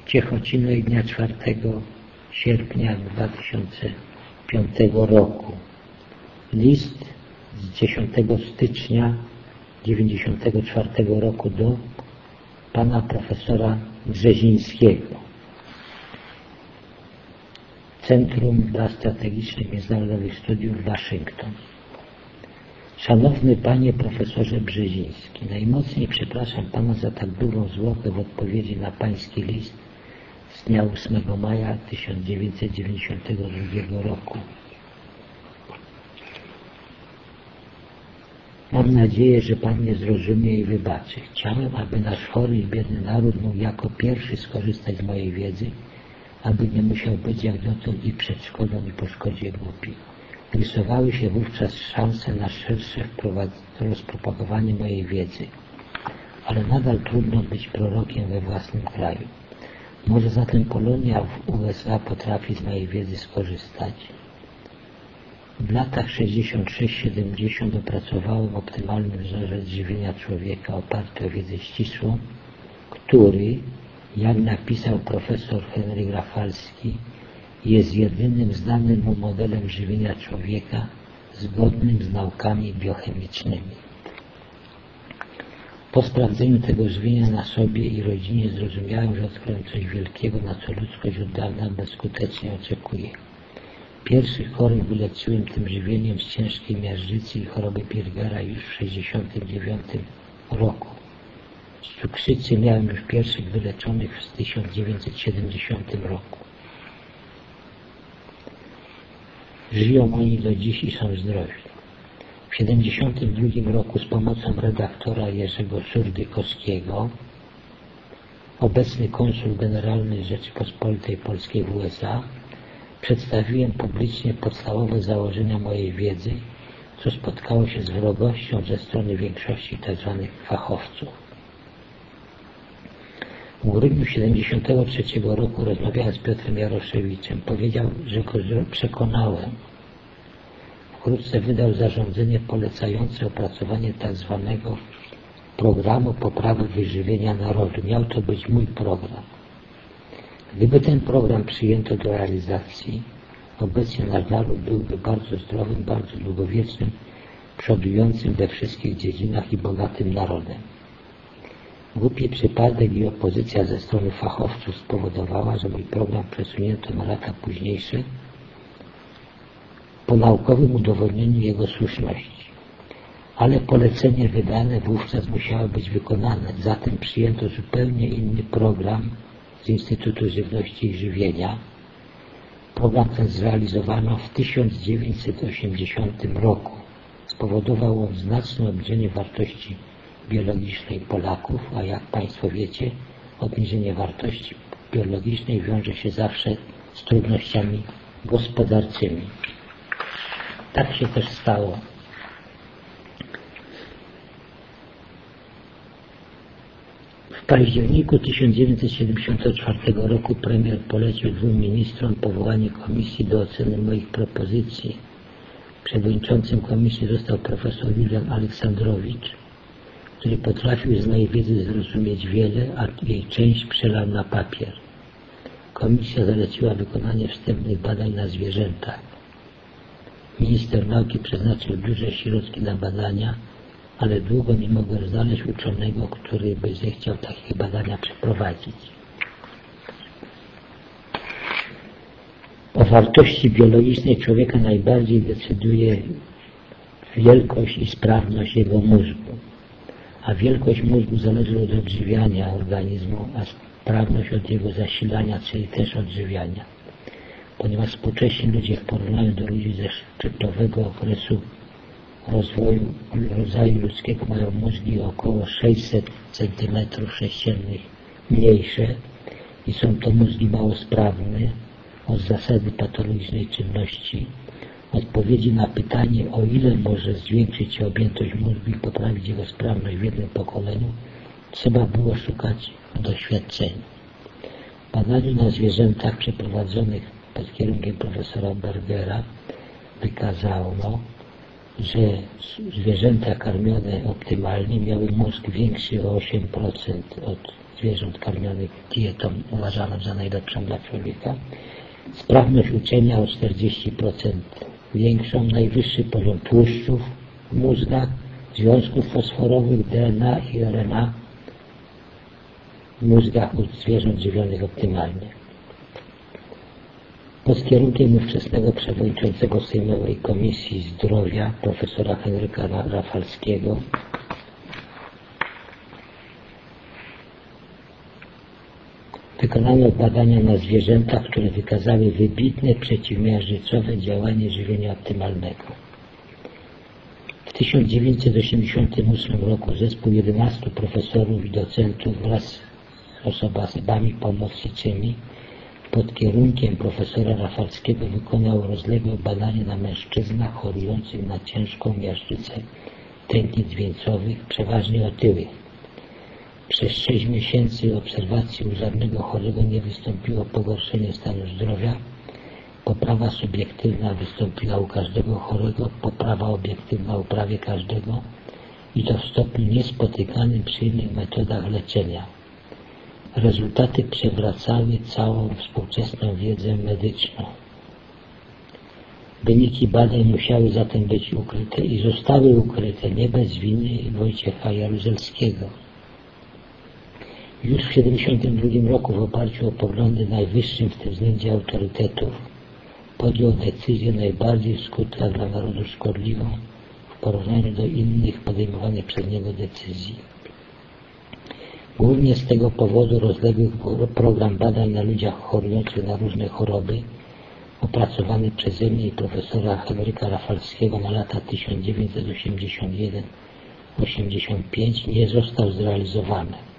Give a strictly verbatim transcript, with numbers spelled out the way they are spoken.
Ciechocino i dnia czwartego sierpnia dwa tysiące piątego roku. List z dziesiątego stycznia tysiąc dziewięćset dziewięćdziesiątego czwartego roku do pana profesora Brzezińskiego. Centrum dla Strategicznych Międzynarodowych Studiów Waszyngton. Szanowny panie profesorze Brzeziński, najmocniej przepraszam pana za tak dużą zwłokę w odpowiedzi na pański list z dnia ósmego maja tysiąc dziewięćset dziewięćdziesiątego drugiego roku. Mam nadzieję, że pan mnie zrozumie i wybaczy. Chciałem, aby nasz chory i biedny naród mógł jako pierwszy skorzystać z mojej wiedzy, aby nie musiał być jak dotąd i przed szkodą i po szkodzie głupi. Rysowały się wówczas szanse na szersze rozpropagowanie mojej wiedzy, ale nadal trudno być prorokiem we własnym kraju. Może zatem Polonia w U S A potrafi z mojej wiedzy skorzystać. W latach sześćdziesiąt sześć siedemdziesiąt opracowałem optymalny wzorzec żywienia człowieka oparty o wiedzę ścisłą, który, jak napisał profesor Henryk Rafalski, jest jedynym znanym mu modelem żywienia człowieka zgodnym z naukami biochemicznymi. Po sprawdzeniu tego żywienia na sobie i rodzinie zrozumiałem, że odkryłem coś wielkiego, na co ludzkość od dawna bezskutecznie oczekuje. Pierwszych chorych wyleczyłem tym żywieniem z ciężkiej miażdżycy i choroby Birgera już w tysiąc dziewięćset sześćdziesiątym dziewiątym roku. Z cukrzycy miałem już pierwszych wyleczonych w tysiąc dziewięćset siedemdziesiątym roku. Żyją oni do dziś i są zdrowi. W tysiąc dziewięćset siedemdziesiątym drugim roku z pomocą redaktora Jerzego Surdykowskiego, obecny konsul generalny Rzeczypospolitej Polskiej w U S A, przedstawiłem publicznie podstawowe założenia mojej wiedzy, co spotkało się z wrogością ze strony większości tzw. fachowców. W grudniu tysiąc dziewięćset siedemdziesiątego trzeciego roku rozmawiałem z Piotrem Jaroszewiczem. Powiedział, że go przekonałem. Wkrótce wydał zarządzenie polecające opracowanie tzw. programu poprawy wyżywienia narodu. Miał to być mój program. Gdyby ten program przyjęto do realizacji, obecnie nasz naród byłby bardzo zdrowym, bardzo długowiecznym, przodującym we wszystkich dziedzinach i bogatym narodem. Głupi przypadek i opozycja ze strony fachowców spowodowała, że mój program przesunięto na lata późniejsze po naukowym udowodnieniu jego słuszności. Ale polecenie wydane wówczas musiało być wykonane, zatem przyjęto zupełnie inny program z Instytutu Żywności i Żywienia. Program ten zrealizowano w tysiąc dziewięćset osiemdziesiątym roku. Spowodował on znaczne obniżenie wartości biologicznej Polaków, a jak Państwo wiecie, obniżenie wartości biologicznej wiąże się zawsze z trudnościami gospodarczymi. Tak się też stało. W październiku tysiąc dziewięćset siedemdziesiątego czwartego roku premier polecił dwóm ministrom powołanie komisji do oceny moich propozycji. Przewodniczącym komisji został profesor Julian Aleksandrowicz, który potrafił z mojej wiedzy zrozumieć wiele, a jej część przelał na papier. Komisja zaleciła wykonanie wstępnych badań na zwierzętach. Minister nauki przeznaczył duże środki na badania, ale długo nie mogłem znaleźć uczonego, który by zechciał takie badania przeprowadzić. O wartości biologicznej człowieka najbardziej decyduje wielkość i sprawność jego mózgu, a wielkość mózgu zależy od odżywiania organizmu, a sprawność od jego zasilania, czyli też odżywiania. Ponieważ współcześni ludzie w porównaniu do ludzi ze szczytowego okresu rozwoju rodzaju ludzkiego mają mózgi około sześćset centymetrów sześciennych mniejsze i są to mózgi mało sprawne od zasady patologicznej czynności. Odpowiedzi na pytanie, o ile może zwiększyć się objętość mózgu i poprawić jego sprawność w jednym pokoleniu, trzeba było szukać w doświadczeniu. W badaniu na zwierzętach przeprowadzonych pod kierunkiem profesora Bergera wykazano, że zwierzęta karmione optymalnie miały mózg większy o osiem procent od zwierząt karmionych dietą uważaną za najlepszą dla człowieka. Sprawność uczenia o czterdzieści procent większą, najwyższy poziom tłuszczów w mózgach, związków fosforowych, D N A i R N A w mózgach u zwierząt żywionych optymalnie. Pod kierunkiem ówczesnego przewodniczącego Sejmowej Komisji Zdrowia profesora Henryka Rafalskiego wykonano badania na zwierzętach, które wykazały wybitne przeciwmiażdżycowe działanie żywienia optymalnego. W tysiąc dziewięćset osiemdziesiątym ósmym roku zespół jedenastu profesorów i docentów wraz z osobami pomocniczymi pod kierunkiem profesora Rafalskiego wykonał rozległe badanie na mężczyznach chorujących na ciężką miażdżycę tętnic wieńcowych, przeważnie otyłych. Przez sześć miesięcy obserwacji u żadnego chorego nie wystąpiło pogorszenie stanu zdrowia. Poprawa subiektywna wystąpiła u każdego chorego, poprawa obiektywna u prawie każdego i to w stopniu niespotykanym przy innych metodach leczenia. Rezultaty przewracały całą współczesną wiedzę medyczną. Wyniki badań musiały zatem być ukryte i zostały ukryte nie bez winy Wojciecha Jaruzelskiego. Już w tysiąc dziewięćset siedemdziesiątym drugim roku w oparciu o poglądy najwyższym w tym względzie autorytetów podjął decyzję najbardziej w skutkach dla narodu szkodliwą w porównaniu do innych podejmowanych przez niego decyzji. Głównie z tego powodu rozległy program badań na ludziach chorujących na różne choroby opracowany przeze mnie i profesora Henryka Rafalskiego na lata tysiąc dziewięćset osiemdziesiąt jeden do osiemdziesiąt pięć nie został zrealizowany.